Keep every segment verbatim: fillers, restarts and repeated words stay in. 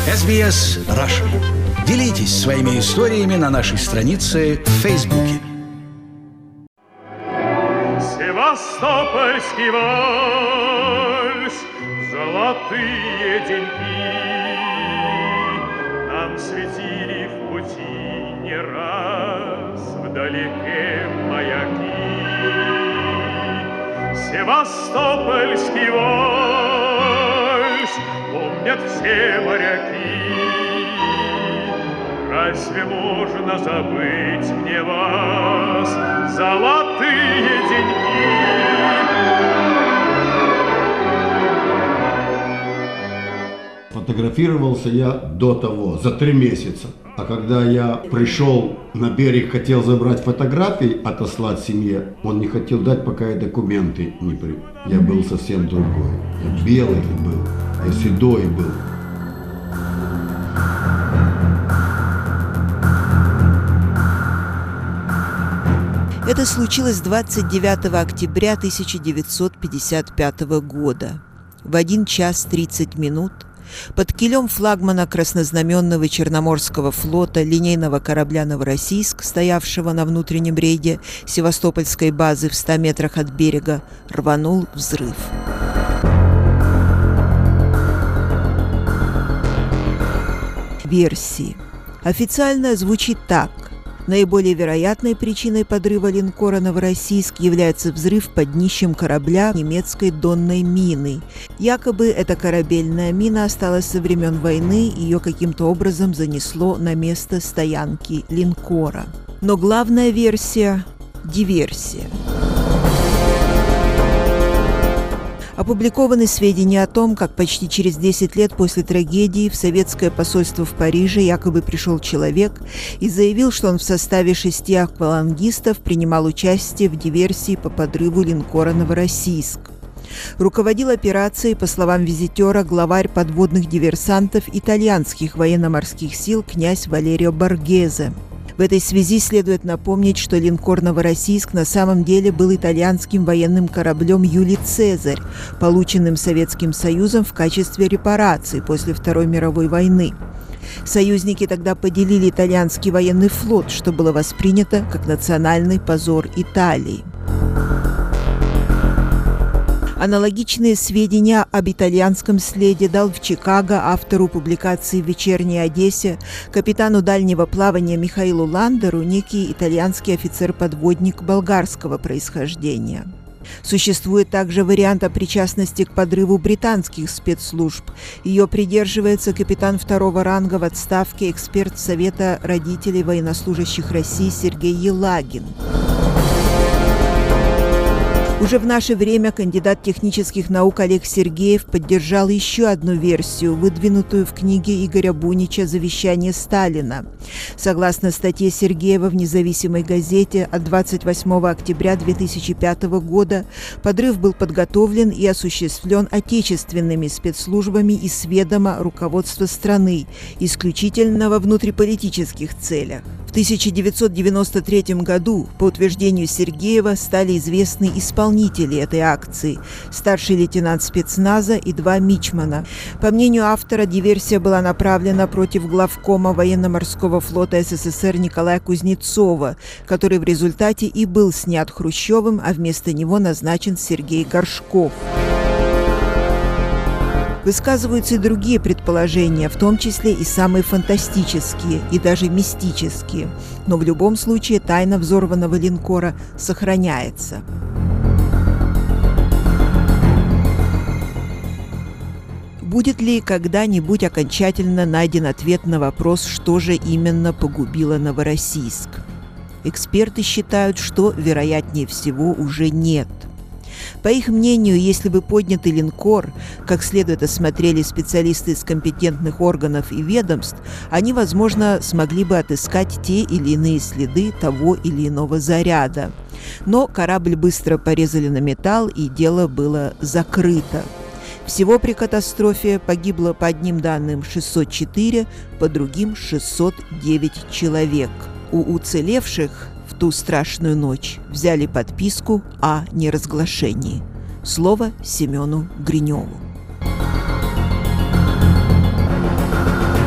эс би эс Russian. Делитесь своими историями на нашей странице в Фейсбуке. Севастопольский вальс, золотые деньги нам светили в пути не раз, вдалеке маяки. Севастопольский вальс помнят все моряки. Разве можно забыть мне вас, золотые деньги? Фотографировался я до того, за три месяца. А когда я пришел на берег, хотел забрать фотографии, отослать семье, он не хотел дать, пока я документы не при... Я был совсем другой. Я белый был, я седой был. Это случилось двадцать девятого октября тысяча девятьсот пятьдесят пятого года. В один час тридцать минут под килем флагмана краснознаменного Черноморского флота линейного корабля «Новороссийск», стоявшего на внутреннем рейде Севастопольской базы в ста метрах от берега, рванул взрыв. Версии. Официально звучит так. Наиболее вероятной причиной подрыва линкора «Новороссийск» является взрыв под днищем корабля немецкой донной мины. Якобы эта корабельная мина осталась со времен войны, и ее каким-то образом занесло на место стоянки линкора. Но главная версия – диверсия. Опубликованы сведения о том, как почти через десять лет после трагедии в советское посольство в Париже якобы пришел человек и заявил, что он в составе шести аквалангистов принимал участие в диверсии по подрыву линкора «Новороссийск». Руководил операцией, по словам визитера, главарь подводных диверсантов итальянских военно-морских сил князь Валерио Боргезе. В этой связи следует напомнить, что линкор «Новороссийск» на самом деле был итальянским военным кораблем «Юлий Цезарь», полученным Советским Союзом в качестве репараций после Второй мировой войны. Союзники тогда поделили итальянский военный флот, что было воспринято как национальный позор Италии. Аналогичные сведения об итальянском следе дал в Чикаго автору публикации в «Вечерней Одессе», капитану дальнего плавания Михаилу Ландеру, некий итальянский офицер-подводник болгарского происхождения. Существует также вариант о причастности к подрыву британских спецслужб. Ее придерживается капитан второго ранга в отставке, эксперт Совета родителей военнослужащих России Сергей Елагин. Уже в наше время кандидат технических наук Олег Сергеев поддержал еще одну версию, выдвинутую в книге Игоря Бунича «Завещание Сталина». Согласно статье Сергеева в «Независимой газете» от двадцать восьмого октября две тысячи пятого года, подрыв был подготовлен и осуществлен отечественными спецслужбами и с ведома руководства страны, исключительно во внутриполитических целях. В тысяча девятьсот девяносто третьем году, по утверждению Сергеева, стали известны исполнители этой акции – старший лейтенант спецназа и два мичмана. По мнению автора, диверсия была направлена против главкома военно-морского флота СССР Николая Кузнецова, который в результате и был снят Хрущевым, а вместо него назначен Сергей Горшков. Высказываются и другие предположения, в том числе и самые фантастические и даже мистические. Но в любом случае тайна взорванного линкора сохраняется. Будет ли когда-нибудь окончательно найден ответ на вопрос, что же именно погубило Новороссийск? Эксперты считают, что, вероятнее всего, уже нет. По их мнению, если бы поднятый линкор как следует осмотрели специалисты из компетентных органов и ведомств, они, возможно, смогли бы отыскать те или иные следы того или иного заряда. Но корабль быстро порезали на металл, и дело было закрыто. Всего при катастрофе погибло по одним данным шестьсот четыре, по другим шестьсот девять человек. У уцелевших в ту страшную ночь взяли подписку о неразглашении. Слово Семену Гриневу.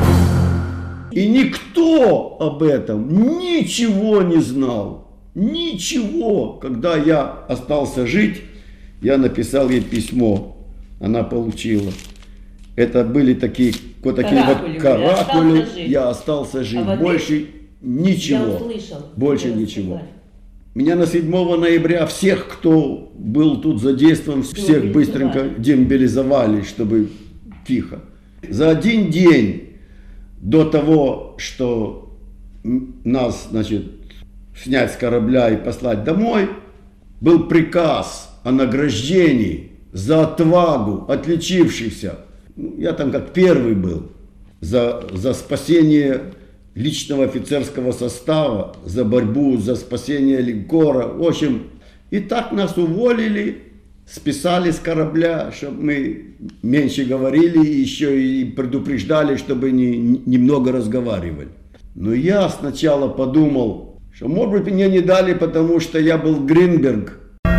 И никто об этом ничего не знал. Ничего. Когда я остался жить, я написал ей письмо. Она получила. Это были такие вот такие каракули, вот каракули. Остался я остался жить. А Больше ничего. Я услышал. Больше Я ничего. сказали. Меня на седьмого ноября всех, кто был тут задействован, всех быстренько демобилизовали, чтобы тихо. За один день до того, что нас, значит, снять с корабля и послать домой, был приказ о награждении за отвагу отличившихся. Я там как первый был. За, за спасение личного офицерского состава, за борьбу за спасение линкора. В общем, и так нас уволили, списали с корабля, чтобы мы меньше говорили, еще и предупреждали, чтобы не, немного разговаривали. Но я сначала подумал, что, может быть, мне не дали, потому что я был Гринберг.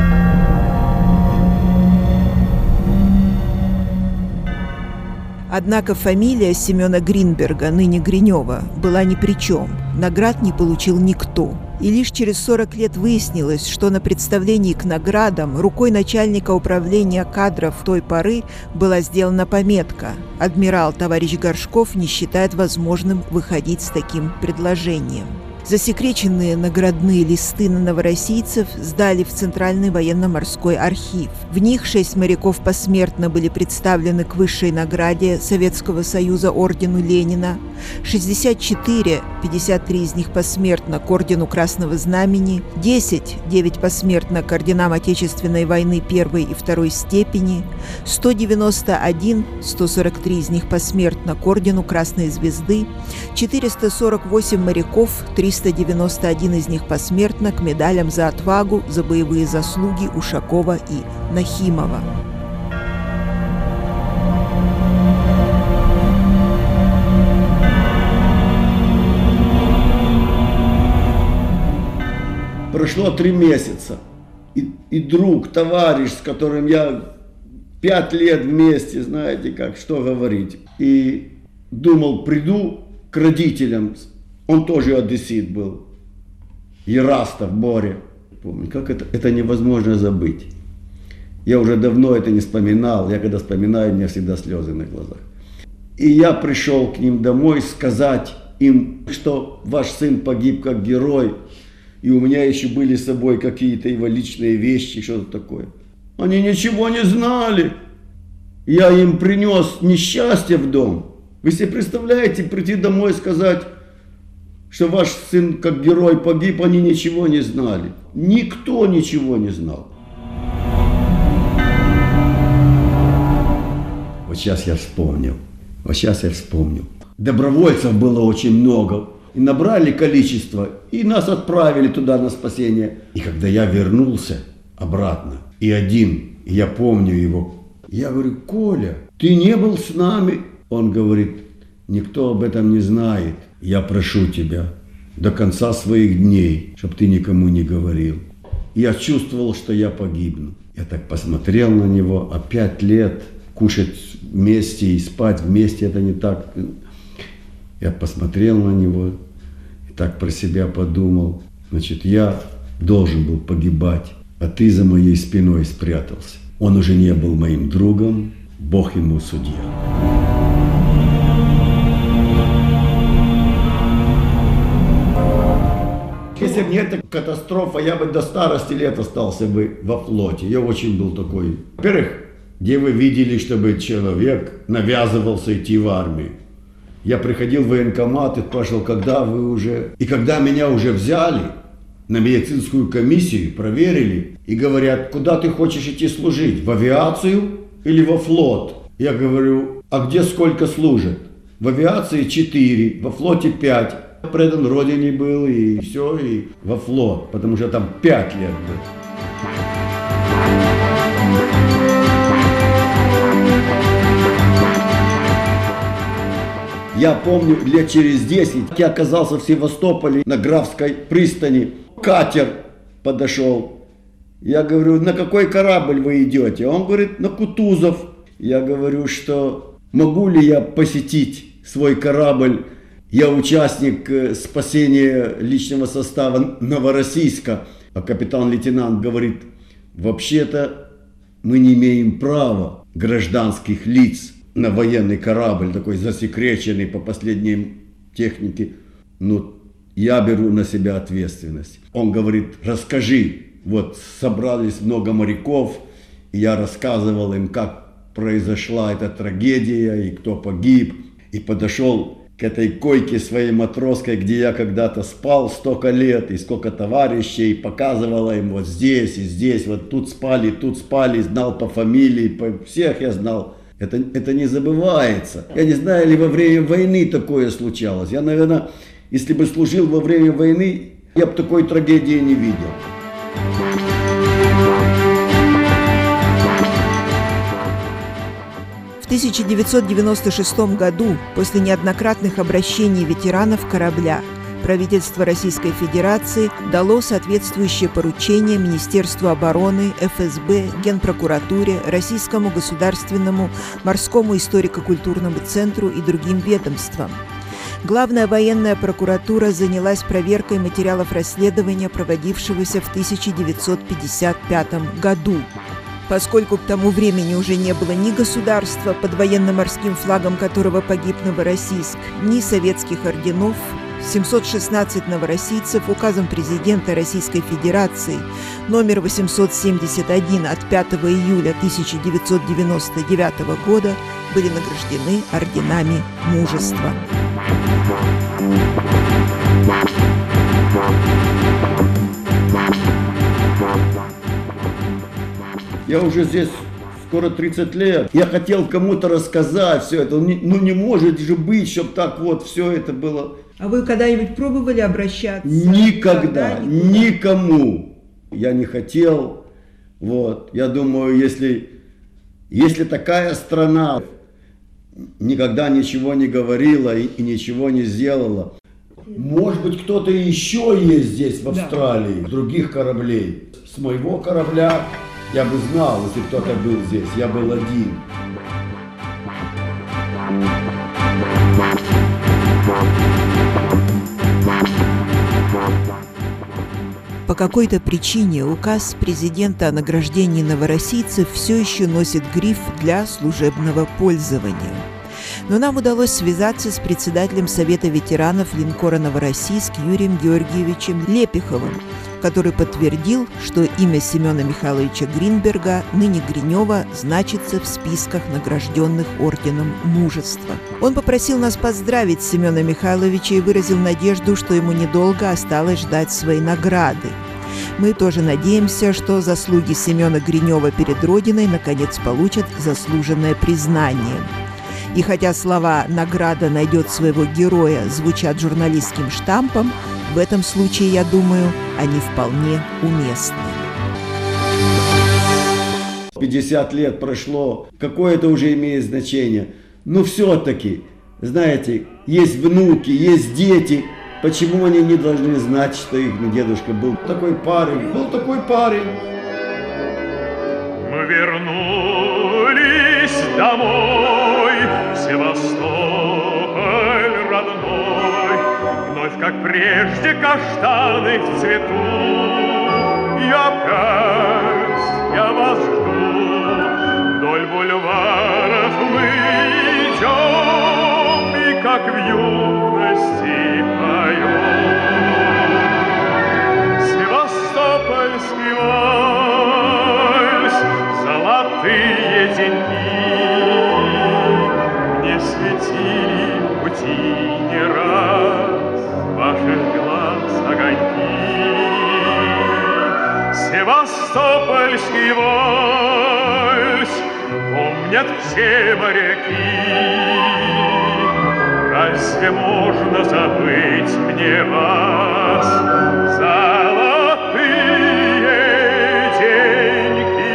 Однако фамилия Семена Гринберга, ныне Гринева, была ни при чем. Наград не получил никто. И лишь через сорок лет выяснилось, что на представлении к наградам рукой начальника управления кадров той поры была сделана пометка: «Адмирал товарищ Горшков не считает возможным выходить с таким предложением». Засекреченные наградные листы на новороссийцев сдали в Центральный военно-морской архив. В них шесть моряков посмертно были представлены к высшей награде Советского Союза ордену Ленина, шестьдесят четыре, пятьдесят три из них посмертно к ордену Красного Знамени, десять, девять посмертно к орденам Отечественной войны первой и второй степени, сто девяносто один, сто сорок три из них посмертно к ордену Красной Звезды, четыреста сорок восемь моряков, триста девяносто один из них посмертно к медалям за отвагу, за боевые заслуги Ушакова и Нахимова. Прошло три месяца, и, и друг, товарищ, с которым я пять лет вместе, знаете как, что говорить, и думал, приду к родителям. Он тоже одессит был. Ерастов Боря. Помню, как это, это невозможно забыть. Я уже давно это не вспоминал. Я когда вспоминаю, у меня всегда слезы на глазах. И я пришел к ним домой сказать им, что ваш сын погиб как герой. И у меня еще были с собой какие-то его личные вещи, что-то такое. Они ничего не знали. Я им принес несчастье в дом. Вы себе представляете, прийти домой и сказать, что ваш сын как герой погиб, они ничего не знали. Никто ничего не знал. Вот сейчас я вспомнил. Вот сейчас я вспомнил. Добровольцев было очень много. И набрали количество, и нас отправили туда на спасение. И когда я вернулся обратно, и один, и я помню его, я говорю, Коля, ты не был с нами? Он говорит, никто об этом не знает. Я прошу тебя до конца своих дней, чтобы ты никому не говорил. Я чувствовал, что я погибну. Я так посмотрел на него, а пять лет кушать вместе и спать вместе, это не так. Я посмотрел на него и так про себя подумал. Значит, я должен был погибать, а ты за моей спиной спрятался. Он уже не был моим другом, Бог ему судья. Если бы не эта катастрофа, я бы до старости лет остался бы во флоте. Я очень был такой. Во-первых, где вы видели, чтобы человек навязывался идти в армию? Я приходил в военкомат и спрашивал, когда вы уже... И когда меня уже взяли на медицинскую комиссию, проверили, и говорят, куда ты хочешь идти служить? В авиацию или во флот? Я говорю, а где сколько служат? В авиации четыре, во флоте пять. Предан родине был, и все, и во флот, потому что там пять лет был. Я помню, лет через десять я оказался в Севастополе на Графской пристани. Катер подошел. Я говорю, на какой корабль вы идете? Он говорит, на Кутузов. Я говорю, что могу ли я посетить свой корабль Я участник спасения личного состава Новороссийска, а капитан-лейтенант говорит, вообще-то мы не имеем права гражданских лиц на военный корабль, такой засекреченный по последней технике. Ну, я беру на себя ответственность. Он говорит, расскажи. Вот собрались много моряков, и я рассказывал им, как произошла эта трагедия, и кто погиб. И подошел к этой койке своей матросской, где я когда-то спал столько лет, и сколько товарищей, показывала им вот здесь и здесь, вот тут спали, тут спали, знал по фамилии, по всех я знал. Это, это не забывается. Я не знаю, ли во время войны такое случалось. Я, наверное, если бы служил во время войны, я бы такой трагедии не видел. В тысяча девятьсот девяносто шестом году, после неоднократных обращений ветеранов корабля, правительство Российской Федерации дало соответствующее поручение Министерству обороны, эф эс бэ, Генпрокуратуре, Российскому государственному морскому историко-культурному центру и другим ведомствам. Главная военная прокуратура занялась проверкой материалов расследования, проводившегося в тысяча девятьсот пятьдесят пятом году. Поскольку к тому времени уже не было ни государства, под военно-морским флагом которого погиб Новороссийск, ни советских орденов, семьсот шестнадцать новороссийцев указом президента Российской Федерации номер восемьсот семьдесят один от пятого июля тысяча девятьсот девяносто девятого года были награждены орденами мужества. Я уже здесь скоро тридцать лет. Я хотел кому-то рассказать все это. Ну не может же быть, чтобы так вот все это было. А вы когда-нибудь пробовали обращаться? Никогда, никому. Я не хотел. Вот. Я думаю, если, если такая страна никогда ничего не говорила и, и ничего не сделала, может быть, кто-то еще есть здесь, в Австралии, да. Других кораблей. С моего корабля я бы знал, если кто-то был здесь. Я был один. По какой-то причине указ президента о награждении новороссийцев все еще носит гриф «для служебного пользования». Но нам удалось связаться с председателем Совета ветеранов линкора «Новороссийск» Юрием Георгиевичем Лепиховым, который подтвердил, что имя Семена Михайловича Гринберга, ныне Гринева, значится в списках награжденных орденом мужества. Он попросил нас поздравить Семена Михайловича и выразил надежду, что ему недолго осталось ждать своей награды. Мы тоже надеемся, что заслуги Семена Гринева перед Родиной наконец получат заслуженное признание. И хотя слова «награда найдет своего героя» звучат журналистским штампом, в этом случае, я думаю, они вполне уместны. пятьдесят лет прошло, какое это уже имеет значение. Но все-таки, знаете, есть внуки, есть дети. Почему они не должны знать, что их дедушка был такой парень, был такой парень? Мы вернулись домой, в Севастополь родной, вновь, как прежде, каштаны в цвету. И опять я вас жду, вдоль бульваров мы идем, и как в юности поем. Севастопольский вальс, золотые деньги мне светили в пути не раз ваших глаз огоньки. Севастопольский вальс помнят все моряки. Разве можно забыть мне вас, золотые деньги?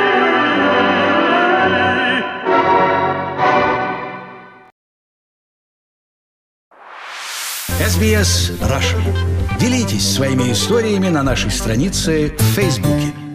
эс би эс Russian. Делитесь своими историями на нашей странице в Фейсбуке.